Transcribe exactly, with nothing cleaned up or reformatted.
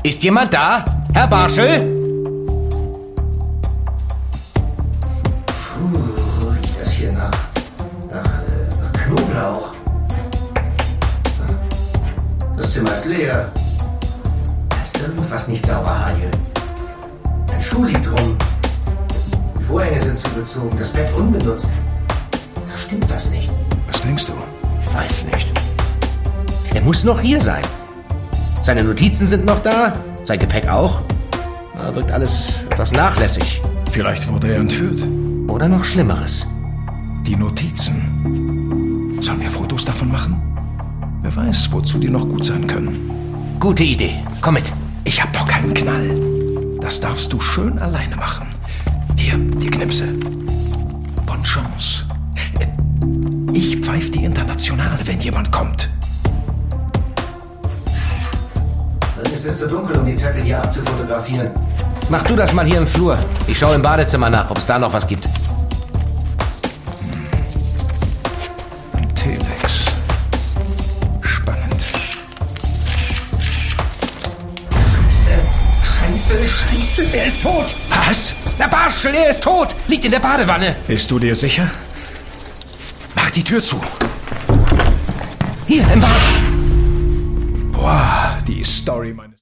Ist jemand da? Herr Barschel? Puh, riecht das hier nach, nach, äh, nach Knoblauch. Das Zimmer ist leer. Da ist irgendwas nicht sauber, Haniel. Ein Schuh liegt rum. Die Vorhänge sind zugezogen, das Bett unbenutzt. Da stimmt was nicht. Was denkst du? Ich weiß nicht. Er muss noch hier sein. Seine Notizen sind noch da, sein Gepäck auch. Da wirkt alles etwas nachlässig. Vielleicht wurde er entführt. Oder noch Schlimmeres. Die Notizen. Sollen wir Fotos davon machen? Wer weiß, wozu die noch gut sein können. Gute Idee. Komm mit. Ich hab doch keinen Knall. Das darfst du schön alleine machen. Hier, die Knipse. Bonne Chance. Ich pfeif die Internationale, wenn jemand kommt. Dann ist es zu dunkel, um die Zettel hier abzufotografieren. Mach du das mal hier im Flur. Ich schaue im Badezimmer nach, ob es da noch was gibt. Ein Telex. Spannend. Scheiße, Scheiße, er ist tot. Was? Der Barschel, er ist tot. Liegt in der Badewanne. Bist du dir sicher? Mach die Tür zu. Hier, im Bad. Boah, die Story meines...